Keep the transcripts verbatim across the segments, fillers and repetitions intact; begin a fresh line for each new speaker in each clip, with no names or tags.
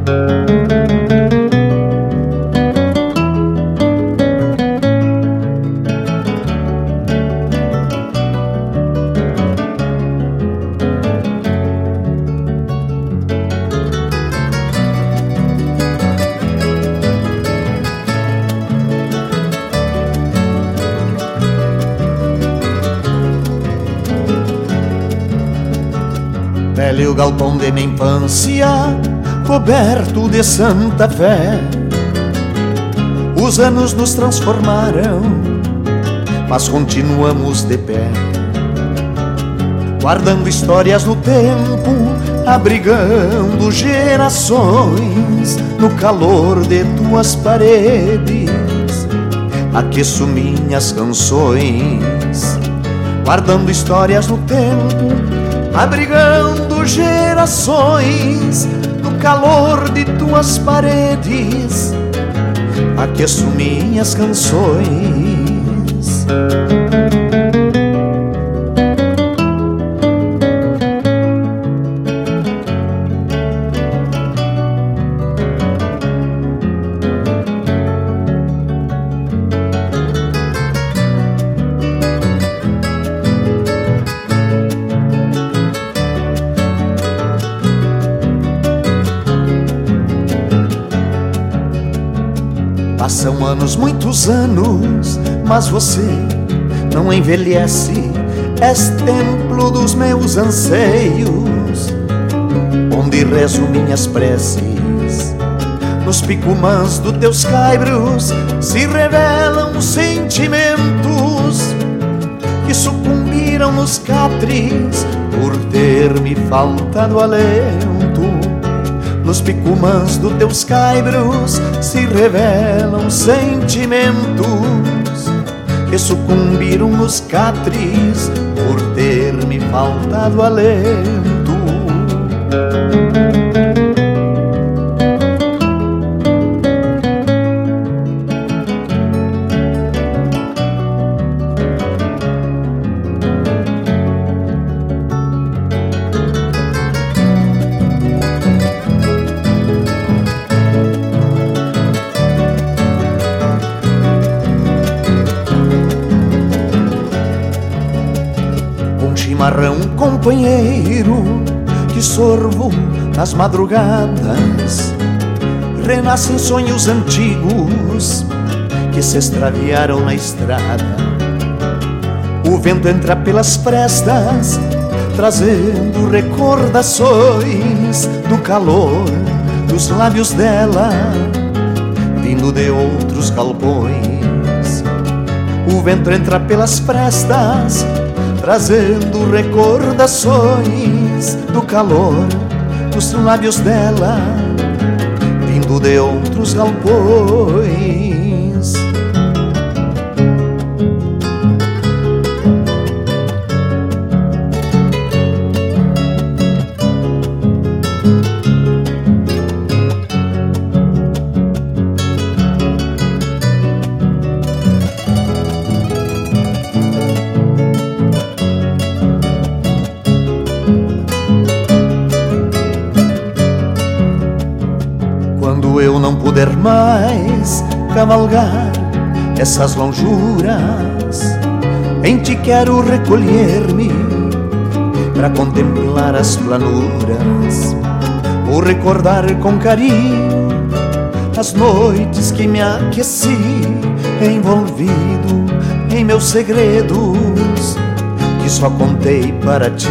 Velho galpão de minha infância, coberto de santa fé. Os anos nos transformaram, mas continuamos de pé, guardando histórias no tempo, abrigando gerações. No calor de tuas paredes, aqueço minhas canções, guardando histórias no tempo, abrigando gerações. No calor de tuas paredes, aqueço minhas canções. Passam anos, muitos anos, mas você não envelhece. És templo dos meus anseios, onde rezo minhas preces. Nos picumãs dos teus caibros se revelam sentimentos que sucumbiram nos catres por ter me faltado alento. Nos picumãs dos teus caibros se revelam sentimentos que sucumbiram nos catres por ter me faltado alento. Chimarrão companheiro que sorvo nas madrugadas, renascem sonhos antigos que se extraviaram na estrada. O vento entra pelas frestas, trazendo recordações do calor dos lábios dela, vindo de outros galpões. O vento entra pelas frestas, trazendo recordações do calor dos lábios dela, vindo de outros galpões. Quando eu não puder mais cavalgar essas lonjuras, em ti quero recolher-me para contemplar as planuras. Vou recordar com carinho as noites que me aqueci, envolvido em meus segredos que só contei para ti.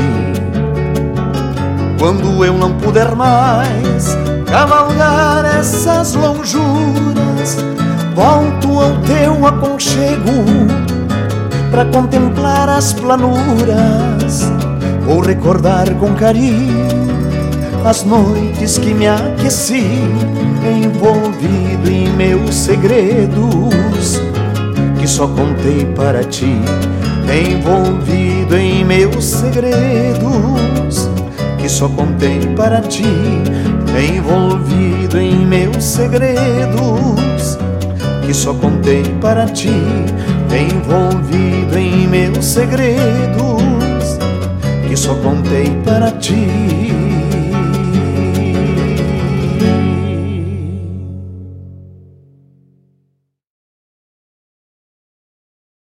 Quando eu não puder mais cavalgar essas lonjuras, volto ao teu aconchego para contemplar as planuras. Vou recordar com carinho as noites que me aqueci, envolvido em meus segredos que só contei para ti. Envolvido em meus segredos que só contei para ti. Envolvido em meus segredos que só contei para ti. Envolvido em meus segredos que só contei para ti.